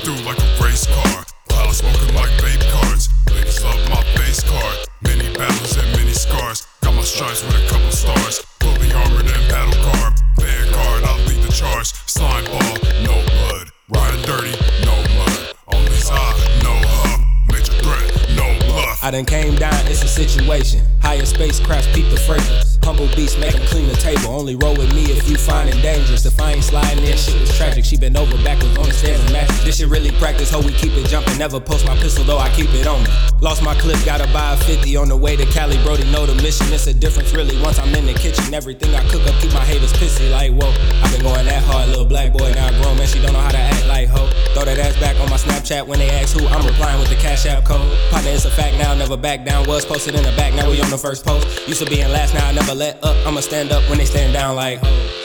through like a race car. Cloud smoking like vape cards. Ladies love my face card. Many battles and many scars. Got my stripes with a couple stars. Fully armored and battle carb. Vanguard, I'll lead the charge. Slime ball, no blood. Riding dirty, no mud. Only side, no hub. Major threat, no bluff. I done came down, it's a situation. Higher spacecrafts peep the fragrance. Humble beasts make them clean the table. Only roll with me if you find it dangerous. If I ain't sliding in, shit was tragic. She been over backwards on the stairs and mattress. This shit really practice, ho, we keep it jumping. Never post my pistol, though I keep it on me. Lost my clip, gotta buy a 50 on the way to Cali. Brody know the mission, it's a difference really. Once I'm in the kitchen, everything I cook up keep my haters pissy. Like, whoa, I been going that hard, little black boy, now grown man, she don't know how to act like ho. Throw that ass back on my Snapchat when they ask who, I'm replying with the Cash App code. Partner, it's a fact now, never back down. Was posted in the back, now we on the first post. Used to be in last, now I never let up. I'ma stand up when they stand down like ho.